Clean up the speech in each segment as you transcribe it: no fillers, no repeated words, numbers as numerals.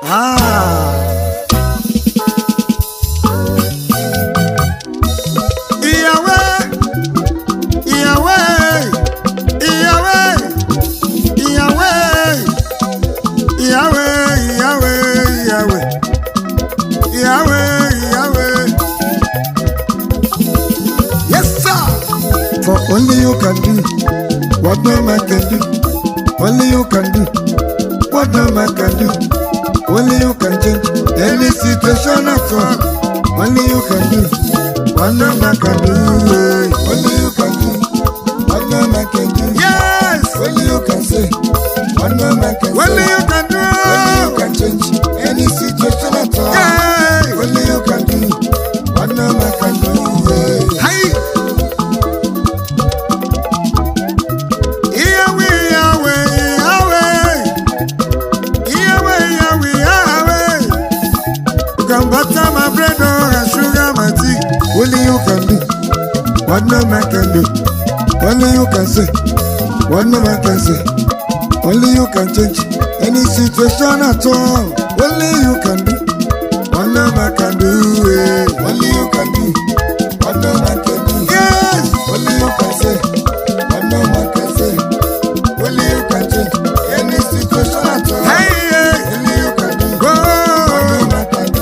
Only you can do what no man can do. Only you can do what no man can do. Only you can change any situation at all. Only you can do what no man can do. Only you can do what no man can do. Yes. Only you can say what no man can say. Only you can do. Only you can change any situation at all. Yeah. Only you can do what no man can do. Hey. Butter my bread and sugar my tea. Only you can do what no man can do. Only you can say what no man can say. Only you can change any situation at all. Only you can do what no man can do. Only you can do what no man can do. Yes. Only you can say what no man can say. Only you can change any situation at all. Hey. Only you can do Go. what no man can do.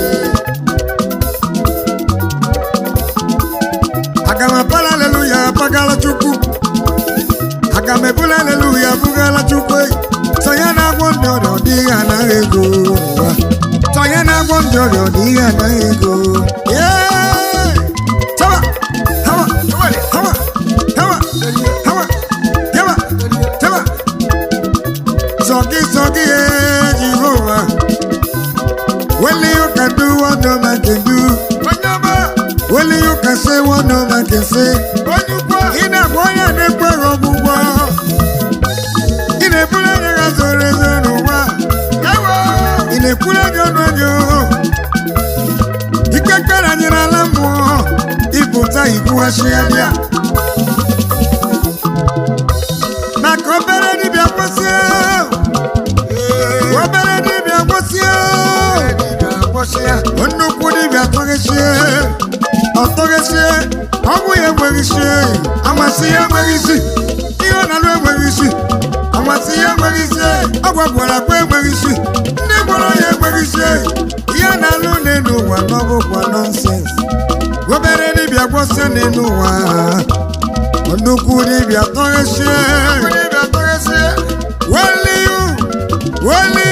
Agamapala hallelujah, pagala chuku. Agamebula hallelujah, pugala chuku. Sayana wonder diga na ego. Sayana wonder diga na ego. Yeah. Tama, tama, tama, tama, tama, tama, tama. Sogi, sogi, Jehovah. Only you can do what no man can do. Only you can say what no man can say. In a boy and a boy of war. In a bullet and a reason of war. In a bullet on you. He can't get any more. He put a Iguashia. Macobera di Biaposia. Robert di Biaposia. On no good if you Autorité, envoyez Mauricie, amassez Mauricie, il en a le Mauricie, amassez Mauricie, envoie la paix Mauricie, ne voyez Mauricie, il en a le no one, no nonsense. Robert et bien bossé ne nous on nous courir bien autorité, only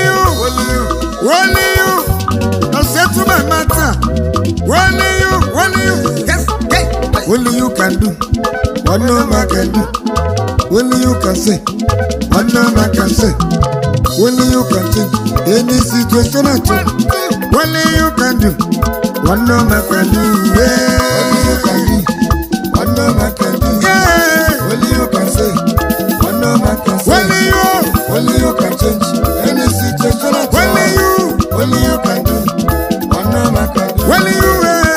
you, on sait tout le matin. Only you, yes, hey. Only you can do what no man can do. Only you can say what no man can say. Only you can change any situation at all. Only you can do what no man can do. Yeah. Only you can do what no man can do. Yeah. Only you can say what no man can say. Only you can change any situation at all. Only you can do what no man can do. Only you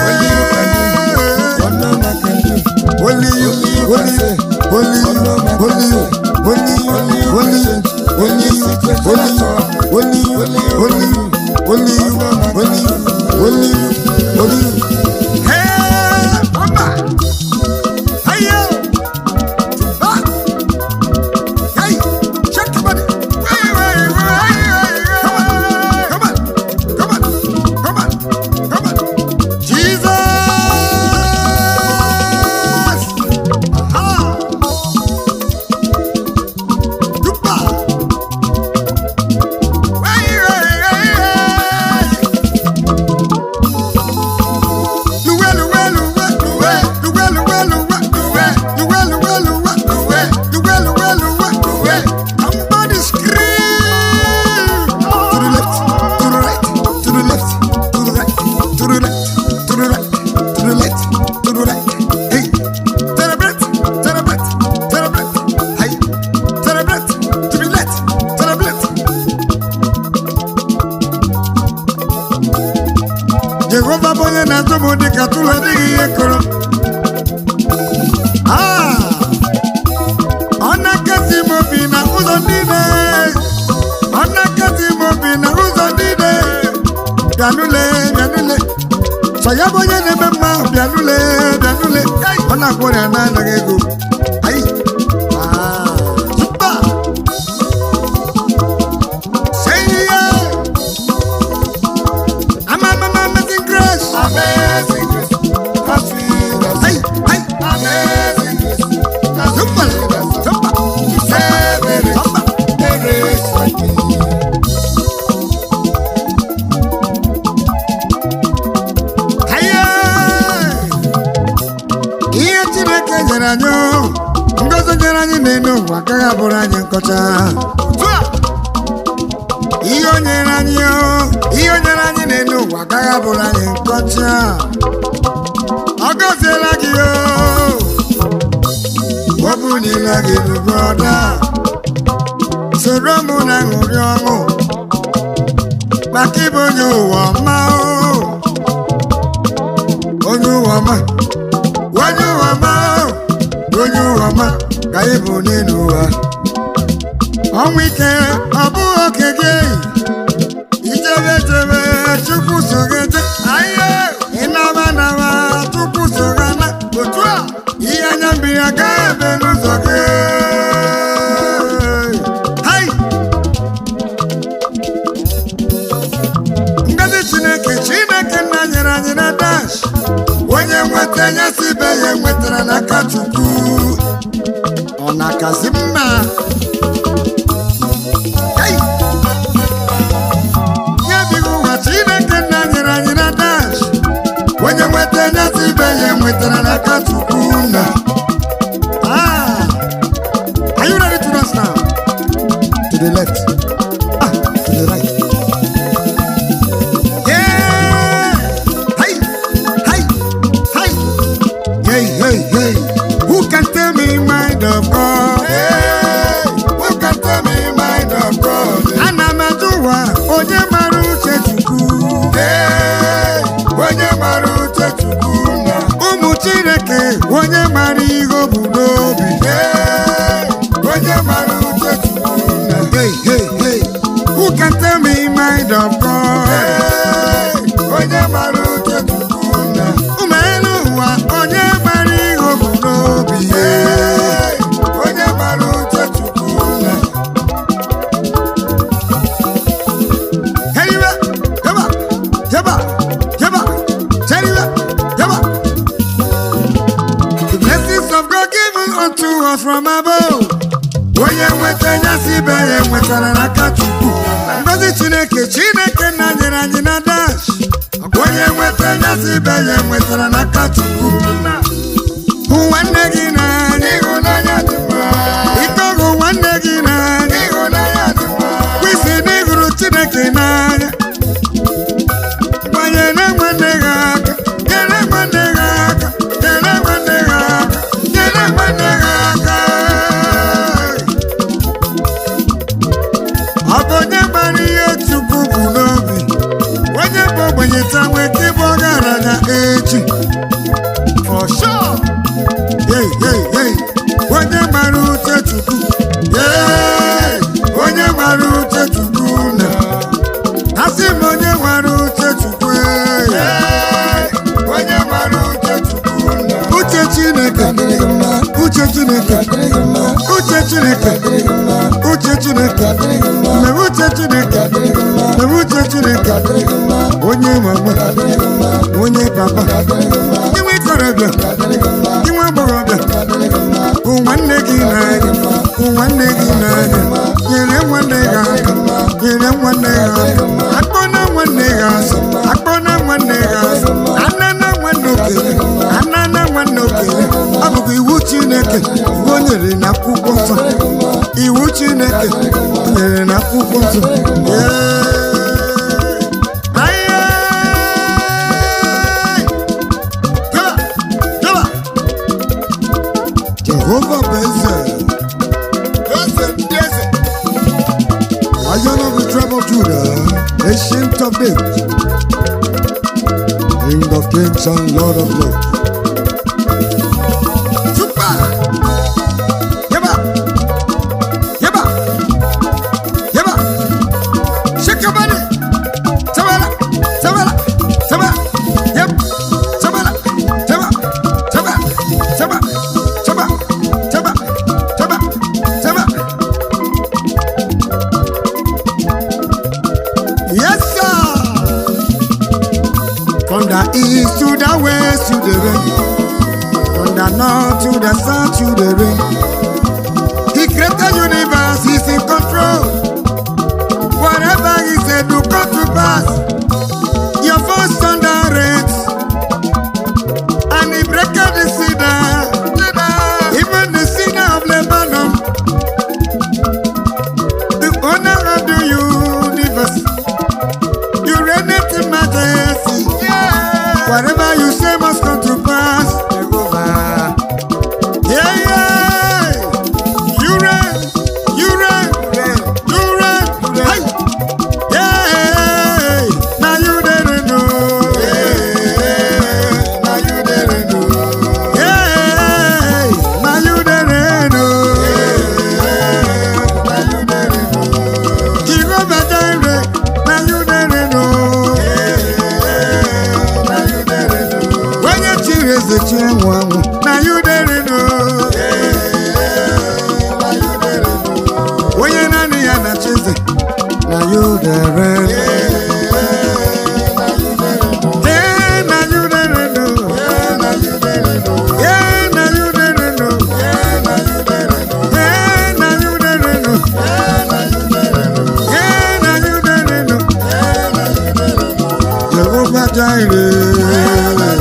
Jehovah boye na tomo de katula de yekoro. Ona kasi mo bina uzo dine. Ona kasi mo bina uzo dine. ya bụ onye na-eme mma bịanụle bịanụle ọ na-akwụrụ ya na-anaghị ego ayi super say yeah amazing grace Amazing grace, how sweet the hey hey amazing grace, how super sweet the super saving super grace like me. aye ihe Chineke nyere anyị ngozi nyere anyị n'elu ụwa agaghị abụrụ anyị nkọcha ihe o nyere anyị n'elu ụwa agaghị abụrụ anyị nkọcha ọ gọziela gị o bunile gị n'ubrọda soro mụ na ṅụrị ọṅụ maka ịbụ onye ụwa ọma onye ụwa ọma onye ụwa ọma onye ụwa ọma ka ị bụ n'elu ụwa ọnwụ ike ọ bụghị oke gị ijebe jebe Chukwu so gị eje aye ịnaba naba Chukwu so gị ana otu a ihe anya mmiri agaghị ebe n'ụzọ gị hai ngozi Chineke nna nyere anyị na dash onye nweta ya si be ya nwetara n'aka Chukwu ọ na-akazi mma hey! ya bighị ụwa Chineke nna nyere anyị na dash onye nweta ya si be ya nwetara n'aka Chukwu na are you ready to dance now? To the left to the right hey, who can tell me mind of God? Hey, who can tell me mind of God? Ana m ajụwa onye mara uche Chukwu. Hey, onye mara uche Chukwu na Ụmụ Chineke onye mara ihe o bu n'obi. hey, onye mara uche Chukwu na Hey, who can tell me mind of God? hey, onye mara uche Chukwu na Ụmụ elu ụwa onye mara ihe o bu n'obi. hey, onye mara uche Chukwu na Heriwe, yaba, cheriwe, yaba. The blessings of God given unto us from above. Onye nweta ya si be ya nwetara n'aka Chukwu. Ngozi Chineke na nyere anyị na dash. Onye nweta ya si be ya nwetara n'aka Chukwu. Hụ nwanne gị n'anya, ịhụnanya dị mma, ike ọgụ nwanne gị n'anya. ịhụnanya dị mma, Kwisi na ịhụrụ Chineke n'anya. Gbanyere nwanne gị aka, nyere nwanne gị aka, nyere nwanne gị aka, nyere nwanne gị aka. Ọ bụ onye gbara ihe Chukwu bụ n'obi, onye bụ ogbenye taa nwee ike ịbụ ọgaranya echi. For sure. Hey. Onye mara uche Chukwu. Hey, onye mara uche Chukwu na. Asị m onye mara uche Chukwu. hey, onye mara uche Chukwu na Uche Chineke. Uche Chineke. Uche Chineke. Uche Chineke. Mebe uche Chineke. Mebe uche Chineke. Onye mama. Onye papa. Inwe ikorobịa. Inwe agbọghọbịa. Hụ nwanne gị n'anya. Hụ nwanne gị n'anya. Nyere nwanne gị aka. Nyere nwanne gị aka. Akpọna nwanne gị asị. Akpọna nwanne gị asị. Anana nwanne okenye. Anana nwanne okenye. Ọ bụkwa iwu Chineke o nyere n'akwụkwọ nsọ. Iwu Chineke o nyere n'akwụkwọ nsọ. Jehova bụ eze. eze ndị eze Lion of the tribe of Judah, ancient of days, King of kings and Lord of lords. Super! Yaba! Shake your body! Sabala! Yep! the east to the west to the rain, from the north to the south to the rain. He created universe, he's in control. Whatever he said will come to pass. Your first thunder rains, and he breaketh the cedar, even the cedar of Lebanon. The owner of the universe, you reign in majesty. Whatever you say must come to pass. Yeah, yeah. You reign, you reign, you reign. Hey. Yeah. Now you didn't know. Yeah. Now you didn't know. Yeah. Now you didn't know. Yeah. Now you didn't know. Jehovah Jireh. Now you didn't know. Is the one now you didn't know. When you're not near the chasing, now you didn't. Yeah, now you didn't know. Yeah, now you didn't know. Yeah, now you didn't know. Yeah, now you didn't know. Yeah, now you didn't know. Yeah, now you didn't know. Jehovah Jireh.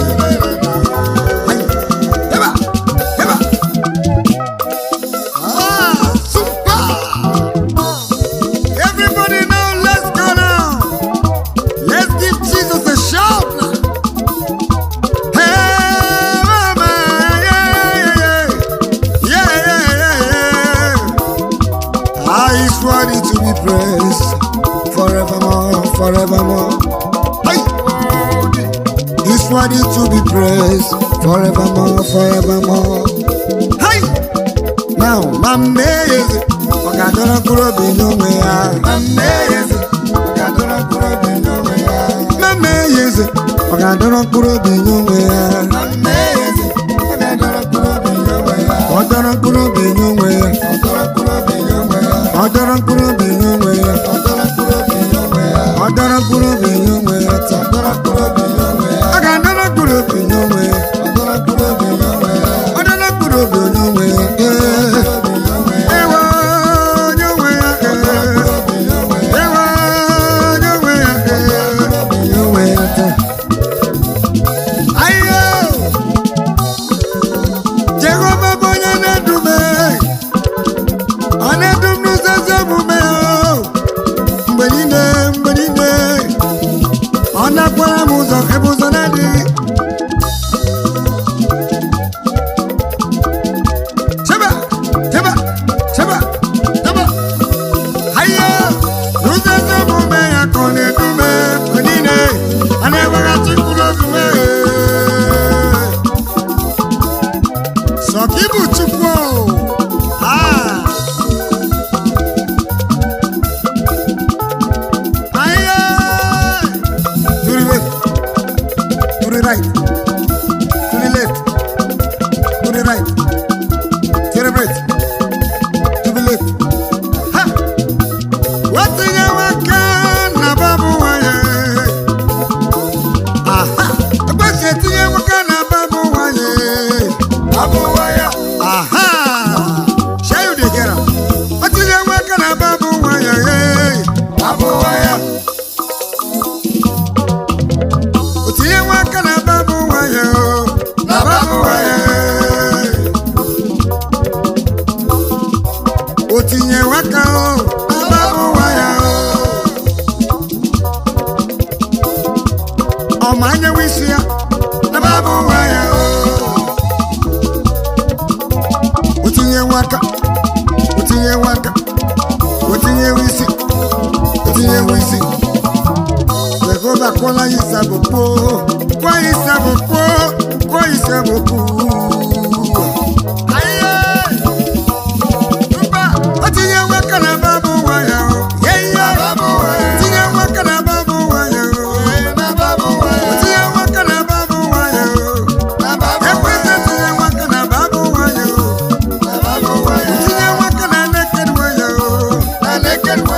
Forevermore. Hey. He's worthy to be praised forevermore, forevermore. Hey. Now, my amazing. Ogadora kuro be no way. Amazing. Ogadora kuro be no way. Amazing. Ogadora kuro be no way. Amazing. Ogadora kuro be no way. Ogadora kuro be no way. Ogadora kuro be no way. Ogadora kuro be no way. Adara kuro be no way, adara kuro be no way. Adara kuro be no way, adara kuro be no way. Adara kuro be no way, ewa no way, ewa no way, ayo. Jehovah boya na dume, ane dumnu zazabu me o. Mbenine. Ona kwa muzo ebuzo nadi. Cheba, cheba, cheba, cheba. Haya, nuza zebu me ya kone dume. Mbenine, ane wakati kulo dume. Sokibu chukwo. Right, to the left, to the right, celebrate, to the left. Ha! What do you want? Babu Waya. Aha! What do you want? Babu Waya. Babu Waya. Aha! Shall you get up? What do you want? Babu Waya. Babu Waya. Otinye waka o, ababu waya o. Omanye wisia, ababu waya o. Otinye waka, otinye waka, otinye wisi, otinye wisi. Jehovah kola yisabopo, kwa yisabopo, kwa yisabopo.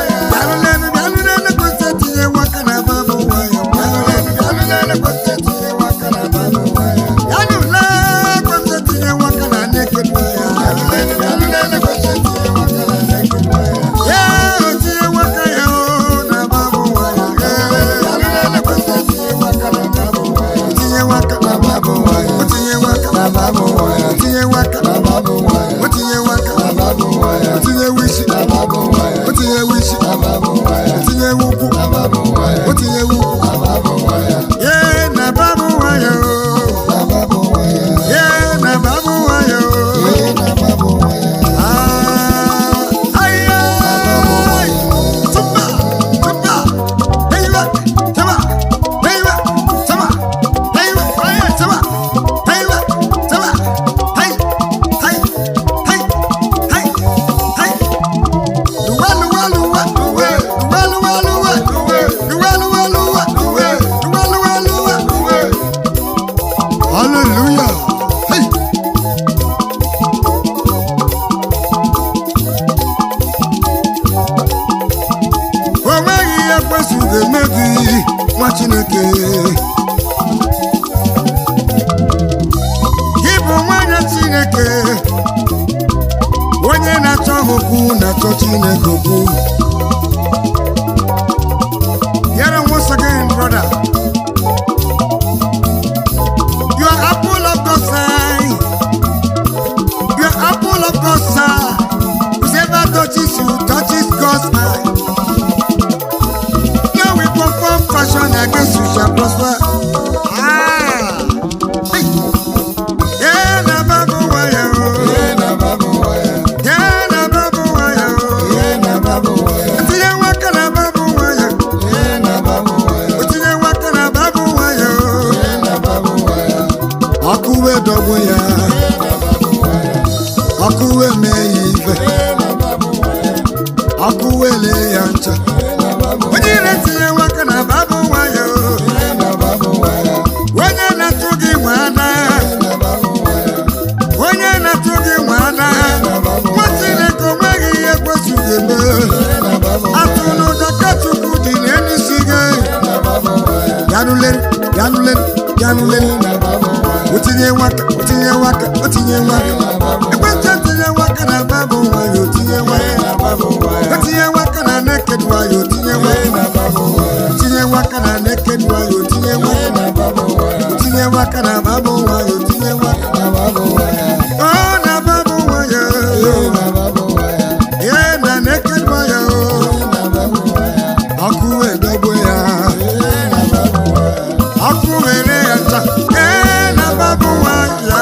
What's Chineke ịbụ nwanyị Chineke onye na-achọ okwu na-achọ Chineke okwu. Hear it once again, brother. You are apple of God's eye. You are apple of God's eye. Whoever touches you touches God's eye. No weapon formed fashion against you shall prosper. Hey. Yeah, na babu waya oh. Yeah, na babu waya. Yeah, na babu waya oh. Yeah, na babu waya. Tiye waka na babu waya. Yeah, na babu waya. Tiye waka na babu waya oh. Yeah, na babu waya. Akuwe dogo ya. Yeah, na babu waya. Akuwe meive. Yeah, na babu waya. Akuwe le yancha. Yeah, na babu waya. Onyire tiye waka na babu waya oh. Yeah, na babu waya. Wanya na tugi wana. Onye na-atụghị nwana Chineke onweghị ihe kwesịrị eme atụrụ dọka Chukwu dị n'isi gị yanule otinye nwaka ekwentị tinye nwaka na babụ nwanyị otinye nwaka na naked nwanyị otinye nwaka na naked nwanyị otinye nwaka na babụ nwanyị otinye nwaka na babụ nwanyị. Oh, na babu waya. Yeah, na naked waya. Akuwe dogo ya. Akuwe le anta. Yeah, na babu waya.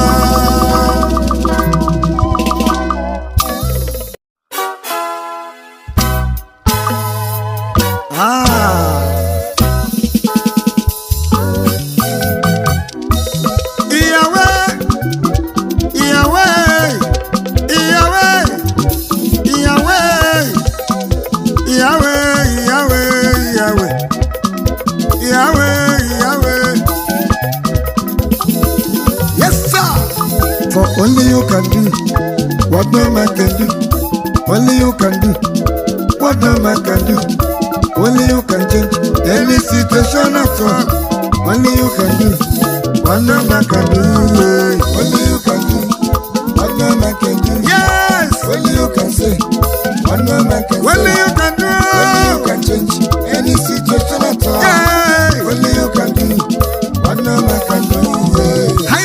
For only you can do what no man can do. Only you can do what no man can do. Only you can change any situation at all. Only you can do what no man can do. Only you can do what no man can do. Yes. Only you can say what no man can say. Only you can do. Only you can change any situation at all. Yeah. Only you can do what no man can do. Hey.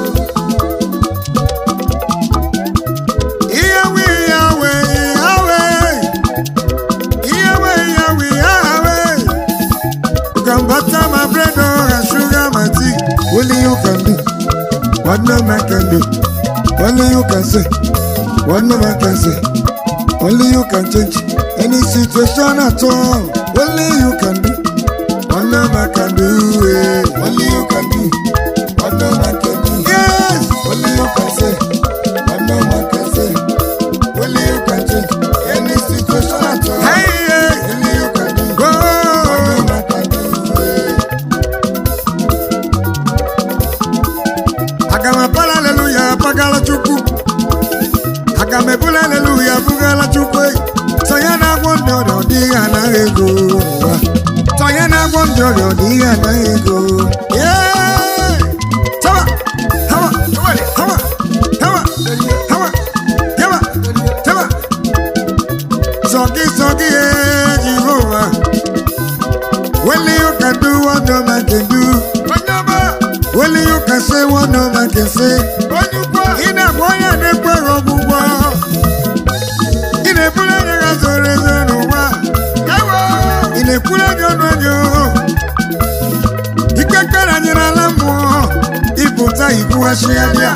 Butter my bread and sugar my tea. Only you can do what no man can do. Only you can say what no man can say. Only you can change any situation at all. Only you can do what no man can do. Only you can do what no man can do. Yes. Only you can say what no man can say. Only you can change any situation at all. Hey, hey. Only you can do what no man can do. Agamapala hallelujah, pagala chuku. Agamebula hallelujah, bugala chuku. Sayana wondo diga na ego. Sayana wondo diga na ego. Yeah. Tawa, tawa, tawa, tawa, tawa, tawa, tawa. Sogi, Jehovah. Only you can do what no man can do. Only you can say what no man can say. In a boy and a boy of war. In a bullet as a reason of war. In a bullet on you. You can't get on your alarm more. He put a Iguashia.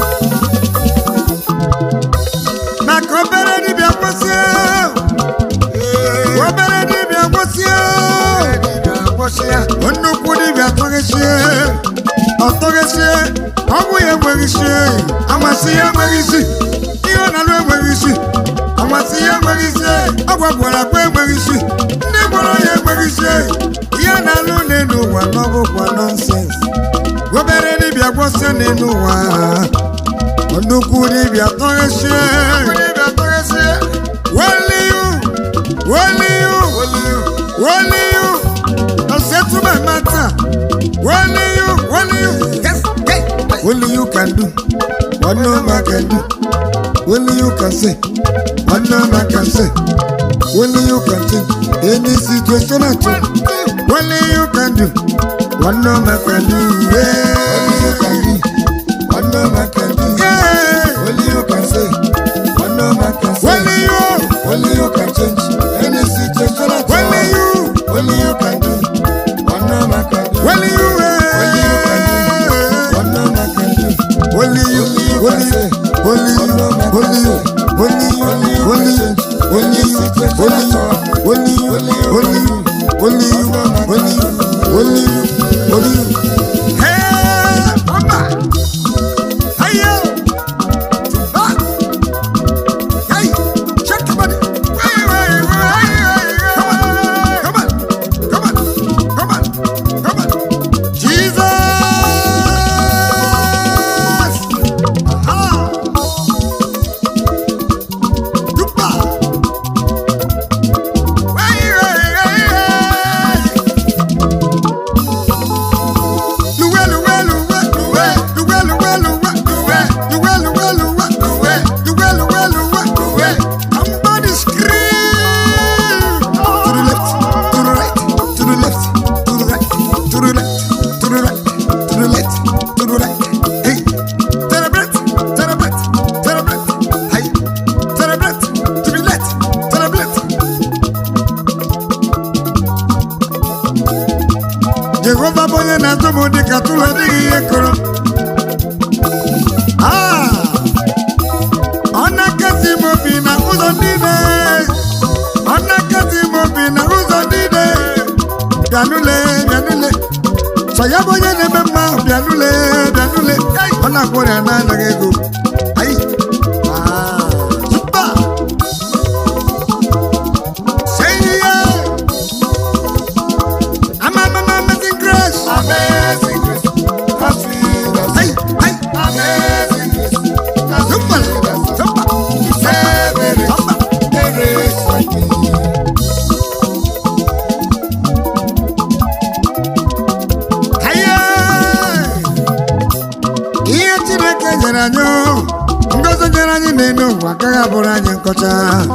Macrobera di Biaposio. Robert di Biaposio. Ono kudi Biaposio. Ọtọgẹsẹ ọmụ ya enweghịsi amasị ya enweghịsi ihe ọ na-alụ enweghịsi amasị ya enweghịsi ọgwagwara akwa enweghịsi ndị gwara ya enweghịsi ihe na-alụ n'elu ụwa n'ọbụkwa nọnsens obere dibịa gwọsị n'elu ụwa nnukwu dibịa tọgẹsị Only you, no settlement Yes, hey. Only you can do what no man can do. Only you can say what no man can say. Only you can change any situation at all. Only you can do what no man can do. Only you can do what no man can do. Only you can say what no man can say. Only you can change any situation at all. Only you can do what no man can do. Only you can do what no man can do. Only you can say. Only you, only you, only you, only you, only you, only you, only you, only you, only you, only you, only you. Hey, Papa. Hey, yo. Ah. Hey, check your body. Come on. Jesus. Jehovah boye na tomo di katula di ekoro. Ona kasi mo bi na uzo dide. Ona kasi mo bi na uzo dide. Bianule. Saya boye ne mema bianule. Ona kore na nagego. Ai. Super. Say yeah. Amazing grace, how sweet the sound. Hey, amazing grace, how sweet the sound. There is like me. Hey, iya Chineke nyere anyị, ngozi nyere anyị n'elu ụwa agaghị abụrụ anyị nkọcha.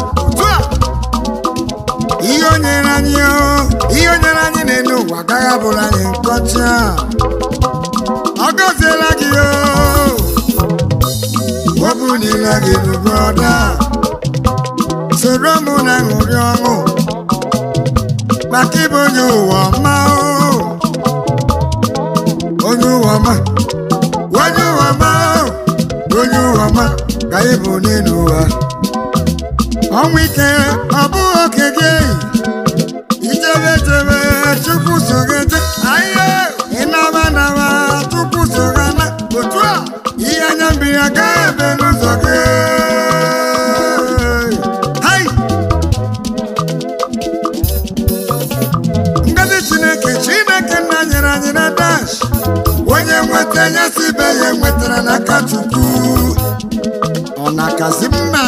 Ihe o nyere anyị n'elu ụwa agaghị abụrụ anyị nkọcha. Ọ gọziela gị o bunila gị n'ụbọda. Soro mụ na ṅụrị ọṅụ maka ịbụ onye ụwa ọma onye ụwa ọma ka ịbụ n'elu ụwa. Ọnwụ ike ọ bụghị oke gị. Ijebe Chukwu so gị je. Ịnaba Chukwu so gị na. Otu a ihe anya mmiri agaghị ebe n'ụzọ gị. Ngozi Chineke nna nyere anyị na dash. Onye nweta ya si be ya nwetara n'aka Chukwu. Ọ na-akasị mma.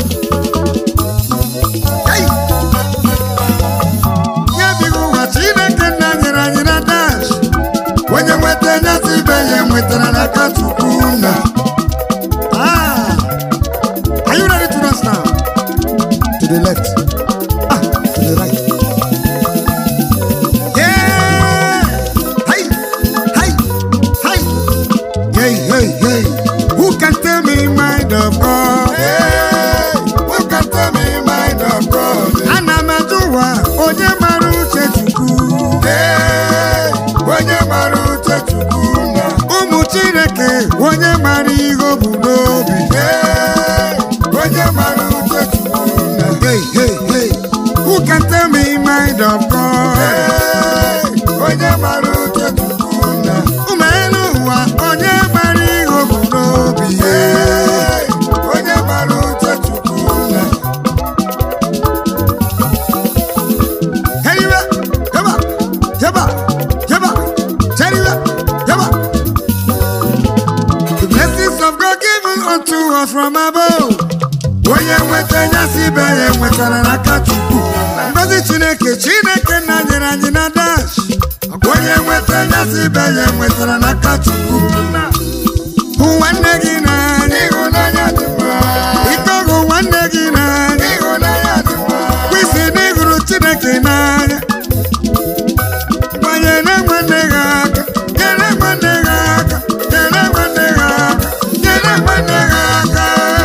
Chineke nna nyere anyị na dash. Onye nweta ya si be ya nwetara n'aka Chukwu na. Are you ready to dance now? To the left. To the right. Yeah. Hey. Who can tell me mind of God? Who can tell me mind of God? Ana m ajụwa onye mara uche Chukwu. Onye mara uche Chukwu na. Ụmụ Chineke onye mara ihe o bu n'obi. Onye mara uche Chukwu na. Hey. Who can tell me mind of God? Onye mara uche Chukwu na. Ụmụ elu ụwa onye mara ihe o bu n'obi. Onye mara uche Chukwu na. The blessings of God given unto us from above. Onye nweta ya si be ya nwetara n'aka Chukwu. Ngozi Chineke nna nyere anyị na dash. Ọ onye nweta ya si be ya nwetara n'aka Chukwu. Hụ nwanne gị n'anya, ịhụnanya dị mma. Ike ọgụ nwanne gị n'anya, ịhụnanya dị mma. Kwụsị n'ịhụrụ Chineke n'anya. Gbanyere nwanne gị aka, nyere nwanne gị aka, nyere nwanne gị aka, nyere nwanne gị aka.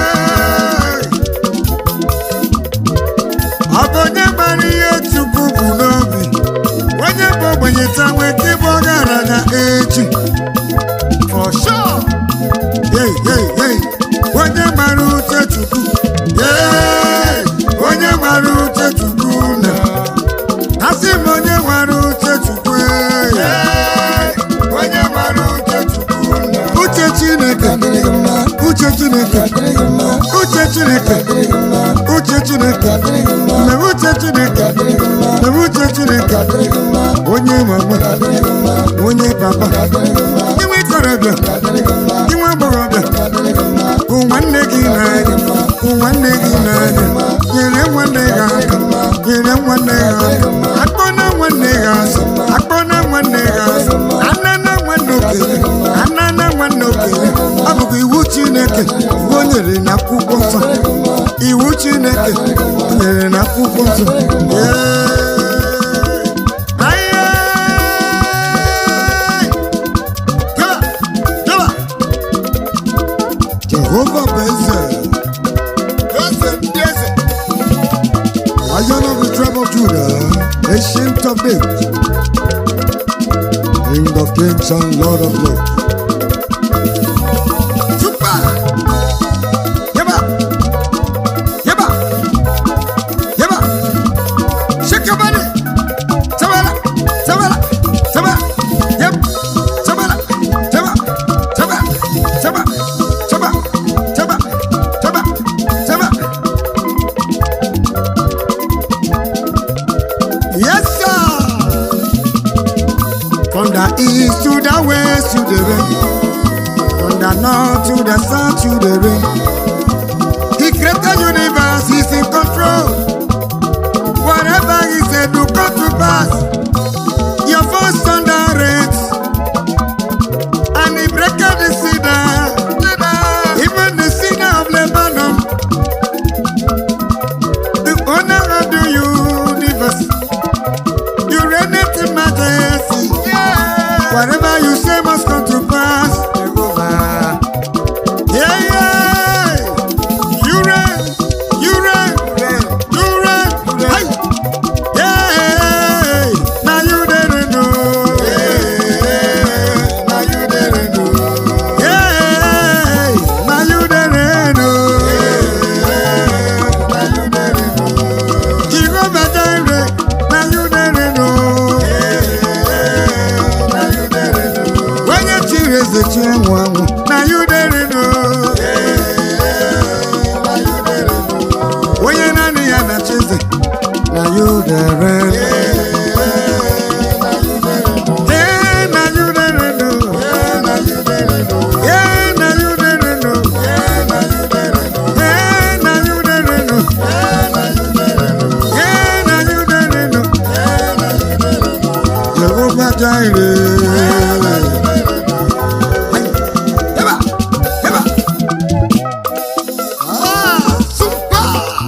Ọ bụ onye gbara ihe Chukwu bụ n'obi, onye bụ ogbenye taa nwee ike ịbụ ọgaranya echi. For sure. Hey, hey, hey. Onye gbara uche Chukwu. Hey, onye gbara uche Chukwu na. Asị m onye gbara uche Chukwu. Hey, onye gbara uche Chukwu na. Uche Chineke. Uche Chineke. Uche Chineke. Uche Chineke. Na uche Chineke. Na uche Chineke. Onye mama. Onye papa. Inwe ikorobịa. Inwe agbọghọbịa. Hụ nwanne gị n'anya. Hụ nwanne gị n'anya. Nyere nwanne gị aka. Nyere nwanne gị aka. Akpọna nwanne gị asị. Akpọna nwanne gị asị. Anana nwanne okenye. Anana nwanne okenye. Ọ bụkwa iwu Chineke. O nyere n'akwụkwọ nsọ. Iwu Chineke o nyere n'akwụkwọ nsọ. Jehovah Benzel, Lion of the tribe of Judah, Ancient of Days, King of Kings and Lord of Lords. Super! Yeba! Yeba! Yeba! Shake your body! Sabala! Sabala! Sabala! Yep! Sabala! Sabala! Sabala! Sabala! Yes, sir. From the east to the west, you the rain. From the north to the south, you the rain. He created the universe, he's in control. Whatever he said, will come to pass. Your first thunder rains, and he breaketh the cedar. Even the cedar of Lebanon, the owner of the universe, you reign in majesty. Whatever you say must come to pass. Yeah, yeah. You reign, you reign, you reign. Hey. Yeah. Now you didn't know. Yeah. Now you didn't know. Yeah. Now you didn't know. Yeah. Now you didn't know. Jehovah Jireh. Now you didn't know. Yeah. Now you didn't know. When you choose the children, now you didn't know. Yeah. Now you didn't know. When you're not near the children, now you didn't know. Yeah, now you didn't know. Yeah, now you didn't know. Yeah, now you didn't know. Yeah, now you didn't know. Yeah, now you didn't know. Yeah, now you didn't know. Yeah, now you didn't know. Jehovah Jireh. Super!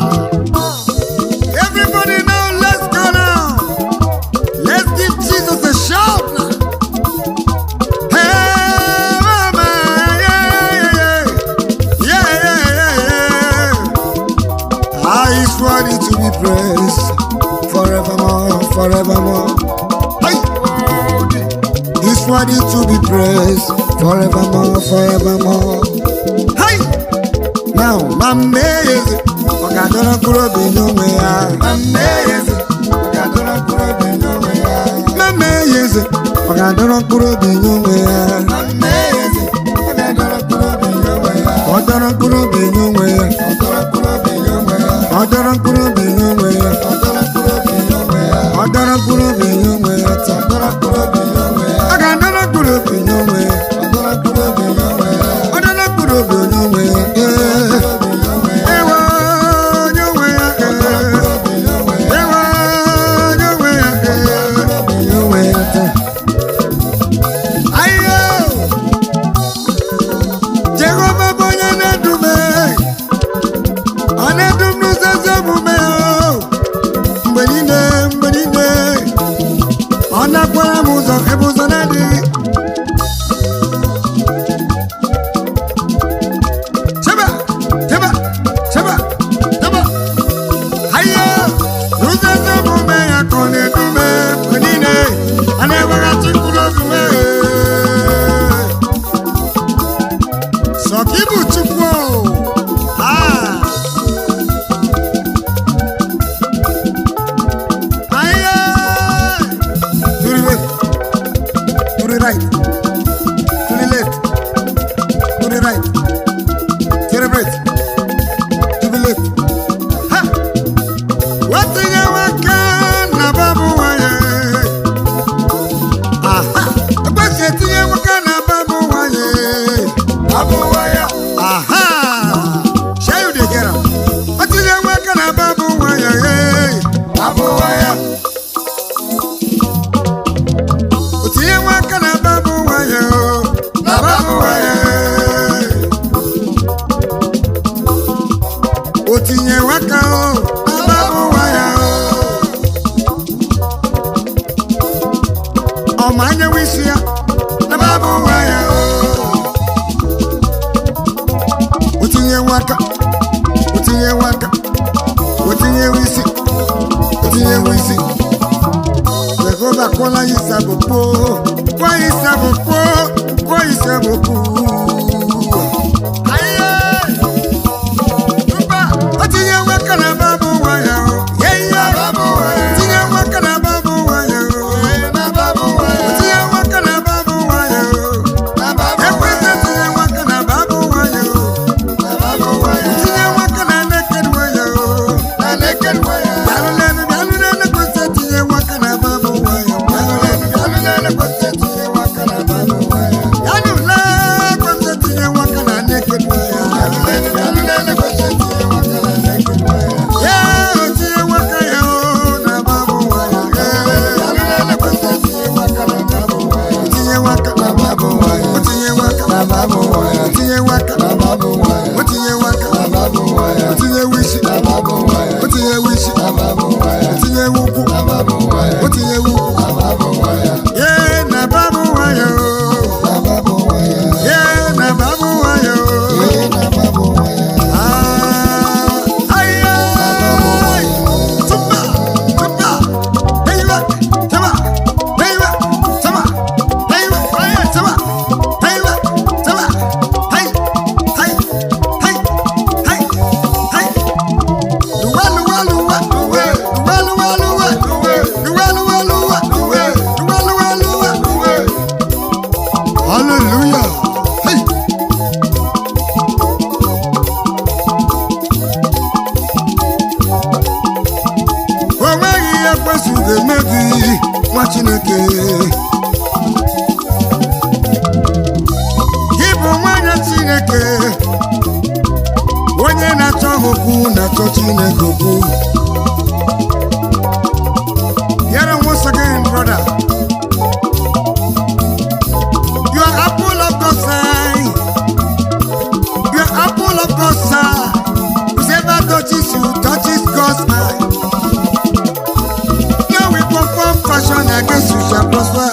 Everybody now, let's go now. Let's give Jesus a shout now. Hey, mama, yeah, yeah, yeah, yeah, yeah. Ah, he's worthy to be praised forevermore, forevermore. Hey, he's worthy to be praised forevermore, forevermore. Hey, now, amazing. Ogadora kuro binyowe ya. Amazing. Ogadora kuro binyowe ya. Amazing. Ogadora kuro binyowe ya. Amazing. Ogadora kuro binyowe ya. Odora kuro binyowe ya. Odora kuro binyowe ya. Odora kuro binyowe ya. Odora kuro binyowe ya. Odora kuro binyowe ya. Odora kuro binyowe ya. Ogadora kuro binyowe ya. Odora kuro binyowe ya. Odora kuro binyowe ya. niile mgbe niile ọ na-akwara m ụzọ ebe ụzọ na-adịghị cheba cheba cheba cheba hayo n'ụzọ ezi omume ya ka ọ na-edume mgbe niile a na-eweghachi mkpụrụ obi m sọ ka ịbụ Chukwu right, to the left, to the right, to the right, to the left. Ha! What in your can na babu waye? Aha! What's it in your can na babu waye? Babu waye. Aha! Shall you dey get up? What in your can na babu waye? Babu waye. Otinye waka o, ababu waya o. Ọmanye wisi ya, ababu waya o. Otinye waka, otinye waka, otinye wisi, otinye wisi. Yehoba kola yisabopo, kwa yisabopo, kwa yisabopo. Once again, brother, you are apple of God's eye. You are apple of God's eye. Whoever touches you touches God's eye. No weapon form fashion against you shall prosper.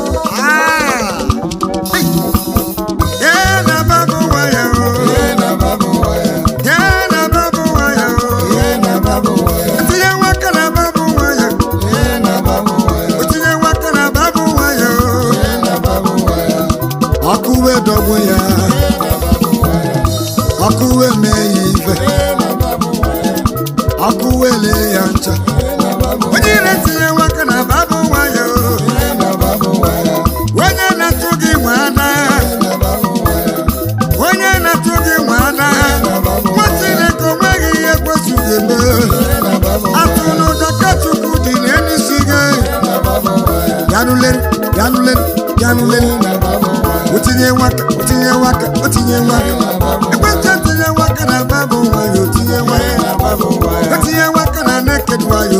Hey. Yeah, na babu waya. Yeah, na babu waya. Yeah, na babu waya. Yeah, na babu waya. Atiye waka na babu waya. Yeah, na babu waya. Atiye waka na babu waya. Yeah, na babu waya. Akuwe dogo ya. Yeah, na babu waya. Akuwe meive. Yeah, na babu waya. Akuwe le yancha. Yeah, na babu waya. Ojire tiye waka na babu waya. Yeah, na babu waya. Wanya na tugi mwana. Yeah, na babu waya. Wanya na tugi mwana. Yeah, na babu waya. Watine komagi ye kwasugeme. Yeah, na babu waya. Atuno dakatu kudi neni sige. Yeah, na babu waya. Yanuleri, yanuleri, yanuleri. Yeah, na babu waya. Utinye waka, utinye waka, utinye waka. Yeah, na babu waya. Ekwenche tinye waka na babu waya. Utinye waka. Yeah, na babu waya. Utinye waka na naked waya.